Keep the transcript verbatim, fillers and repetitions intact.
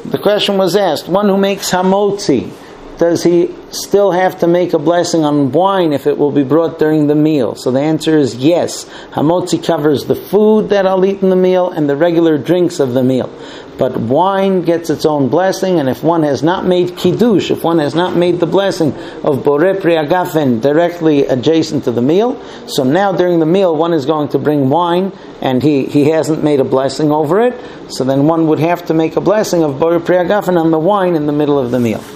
the question was asked, one who makes hamotzi, does he still have to make a blessing on wine if it will be brought during the meal? So the answer is yes. Hamotzi covers the food that I'll eat in the meal and the regular drinks of the meal. But wine gets its own blessing, and if one has not made kiddush, if one has not made the blessing of borei pri hagafen directly adjacent to the meal, so now during the meal one is going to bring wine, and he, he hasn't made a blessing over it, so then one would have to make a blessing of borei pri hagafen on the wine in the middle of the meal.